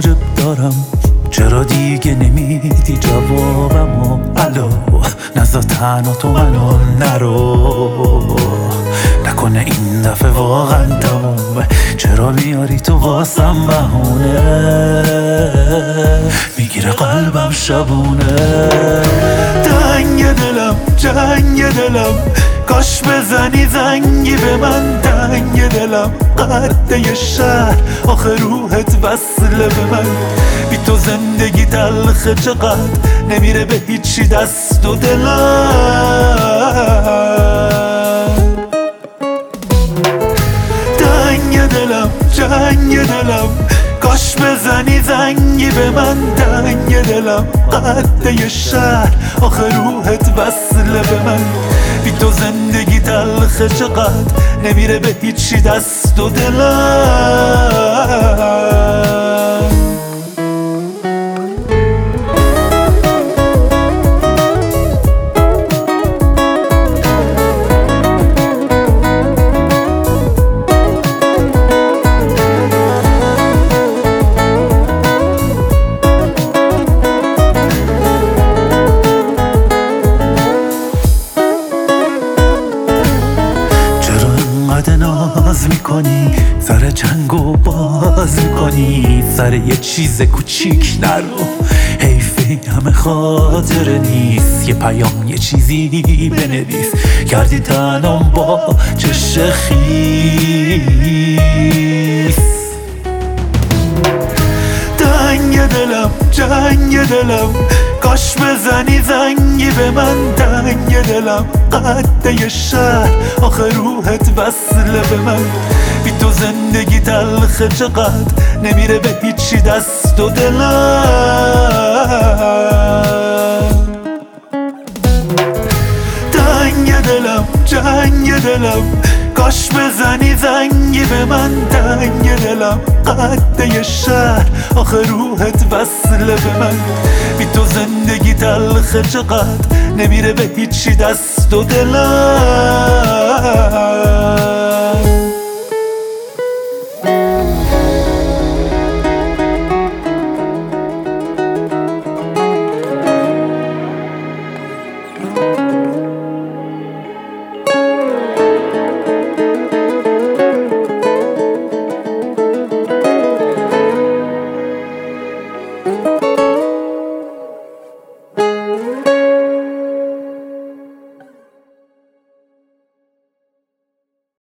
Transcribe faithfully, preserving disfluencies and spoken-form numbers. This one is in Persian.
واجب دارم، چرا دیگه نمیدی جوابمو؟ الو نزا تنها تو منو نرو، نکنه این دفعه واقعا تمومه، چرا میاری تو واسم بهونه؟ میگیره قلبم شبونه، تنگ دلم جنگ دلم، کاش بزنی زنگی به من، تنگ دلم قده شهر آخه روحت وصله به من، بی تو زندگی تلخه چقدر نمیره به هیچی دست و دلم، تنگ دلم جنگ دلم، کاش بزنی زنگی به من، تنگ دلم قده شهر آخه روحت وصله به من، بی تو زندگی تلخه چقدر نمیره به هیچی دست و دلم. ناز میکنی سر جنگو باز میکنی، سر یه چیز کوچیک نرو، حیفه همه خاطره نیست، یه پیام یه چیزی بنویس، کردی تنم با چش خیس، تنگ دلم جنگ دلم، کاش بزنی زنگی به من، تنگ دلم قده شهر آخه روحت وصله به من، بی تو زندگی تلخه چقدر نمیره به هیچی دست و دلم، تنگ دلم جنگ دلم، کاش بزنی زنگی به من، تنگ دلم قده شهر آخه روحت وصله به من، بی تو زندگی تلخه چقدر نمیره به هیچی دست و دلم.